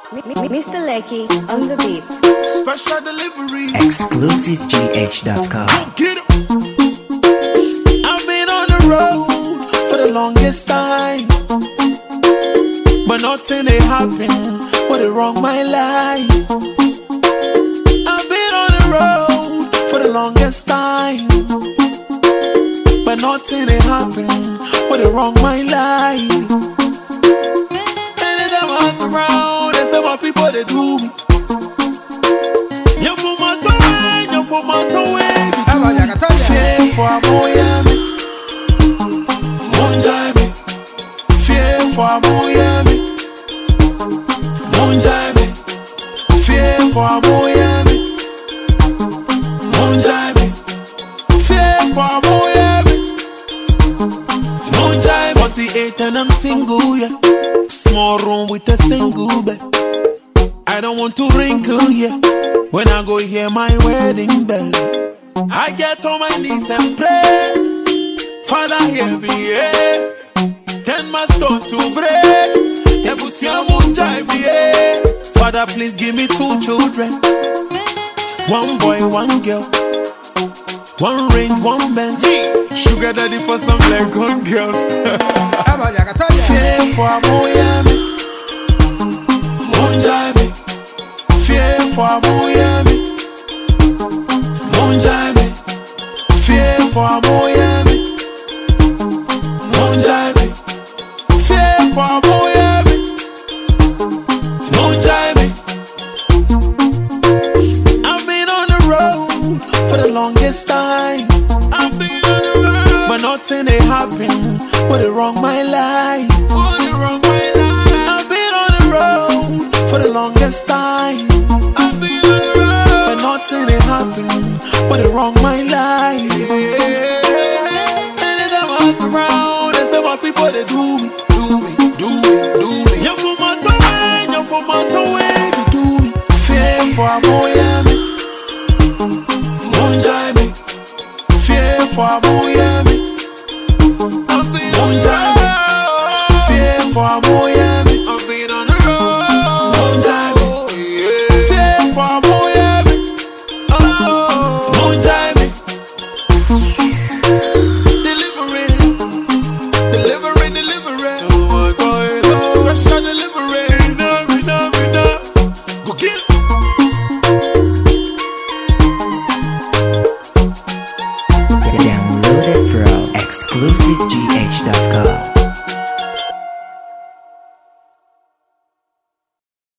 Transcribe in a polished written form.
Mr. Lecky on the beat. Special delivery. ExclusiveGH.com. Get it. I've been on the road for the longest time, but nothing ain't happened. What it wrong my life? I've been on the road for the longest time, but nothing ain't happened. What it wrong my life? Anytime I surround, there's some people that do me. You put my toe, you put my toe. Fear for Miami, Monjami. Fear for Miami, Monjami. Fear for Miami, Monjami. Fear for Miami, Monjami. 48 and I'm single, yeah. Small room with a single bed. I don't want to wrinkle, yeah. When I go hear my wedding bell, I get on my knees and pray. Father, hear me, yeah. Then my stone to break. Yeah. Father, please give me 2 children. 1 boy, 1 girl. 1 range, 1 bench. Sugar daddy for some Legon girls. Fear for Miami, Monjami. Fear for Miami, Monjami. Fear for Miami, Monjami. Fear for Miami, Monjami. I've been on the road for the longest time. I've been on the road, but nothing ain't happened. What it wrong my life? What it wrong my life? I've been on the road for the longest time. I've been on the road, but nothing ain't happened. What it wrong my life? Anytime I surround, there's some people that do me.